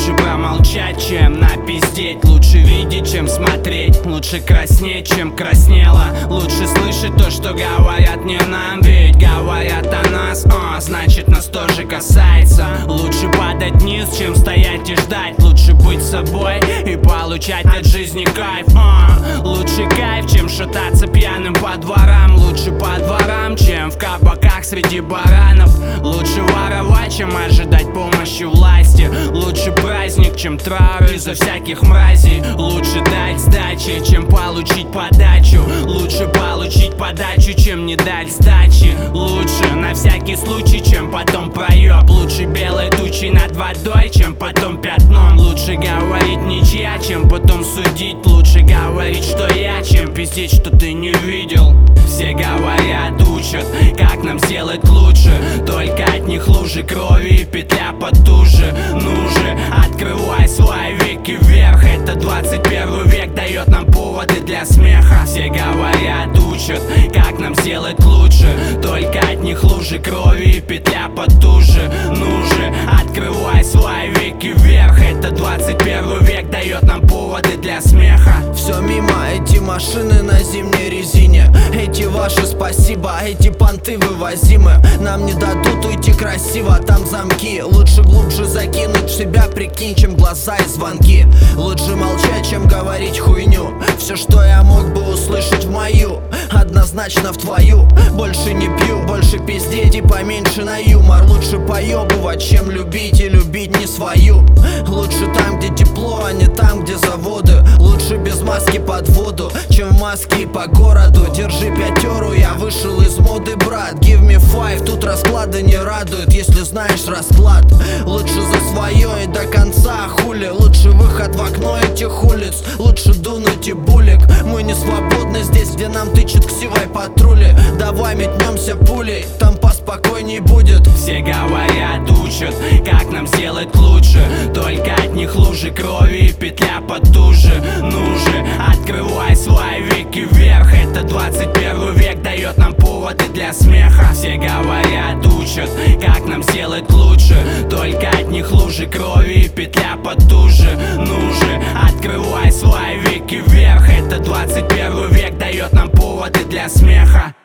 Лучше промолчать, чем напиздеть. Лучше видеть, чем смотреть. Лучше краснеть, чем краснела. Лучше слышать то, что говорят не нам. Ведь говорят о нас, значит нас тоже касается. Лучше падать вниз, чем стоять и ждать. Лучше быть собой и получать от жизни кайф. Лучше кайф, чем шататься пьяным по дворам. Лучше по дворам, чем в кабаках среди баранов. Лучше воровать, чем ожидать помощи власти. Лучше праздник, чем траур из-за всяких мразей. Лучше дать сдачи, чем получить подачу. Лучше получить подачу, чем не дать сдачи. Лучше на всякий случай, чем потом проеб. Лучше белой тучей над водой, чем потом пятном. Лучше говорить ничья, чем потом судить. Лучше говорить, что я, чем пиздеть, что ты не видел. Все говорят, учат, как нам сделать лучше. Только от них лужи крови и петля потуже. Ну же, открывай свои веки вверх. Это 21 век дает нам поводы для смеха. Все говорят, учат, как нам сделать лучше. Только от них лужи крови и петля потуже. Ну же, открывай свои веки вверх. Это 21 век дает нам поводы для смеха. Все мимо, эти машины на зимней резине. Эти ваши спасибо, эти понты вывозимы. Нам не дадут уйти красиво, там замки. Лучше глубже закинуть в себя, прикинь, чем глаза и звонки. Лучше молчать, чем говорить хуйню. Все, что я мог бы услышать в мою, однозначно в твою. Больше не пью, больше пиздеть и поменьше на юмор. Лучше поебывать, чем любить и любить не свою. Лучше там, где тепло, а не там, где заводы. Лучше без маски под воду, чем в маске и по городу. Держи пятеру, я вышел из моды, брат. Give me five, тут расклады не радуют, если знаешь расклад. Лучше за свое и до конца, хули. Лучше выход в окно этих улиц. Лучше дунуть и булик. Мы не свободны здесь, где нам тычет ксивой патрули. Давай метнемся пулей, там поспокойней будет. Все говорят, учат, как нам сделать лучше. Только от них лужи крови и петля потуже. Ну же, открывай свои веки вверх. Это 21 век дает нам поводы для смеха. Все говорят, учат, как нам сделать лучше. Только от них лужи крови и петля потуже. Ну же, открывай свои веки вверх. Это 21 век дает нам поводы для смеха.